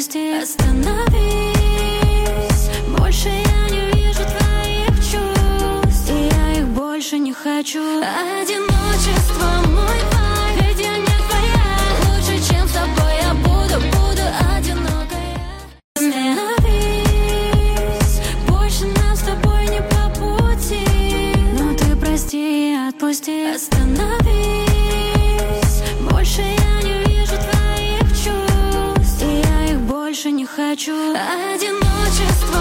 отпусти. Остановись, больше я не вижу твоих чувств, и я их больше не хочу. Одиночество мой вайб, ведь я не твоя. Лучше, чем с тобой я буду одинокая. Остановись, больше нам с тобой не по пути. Ну ты прости и отпусти. Остановись, больше я не вижу твоих чувств, и я их больше не хочу. Одиночество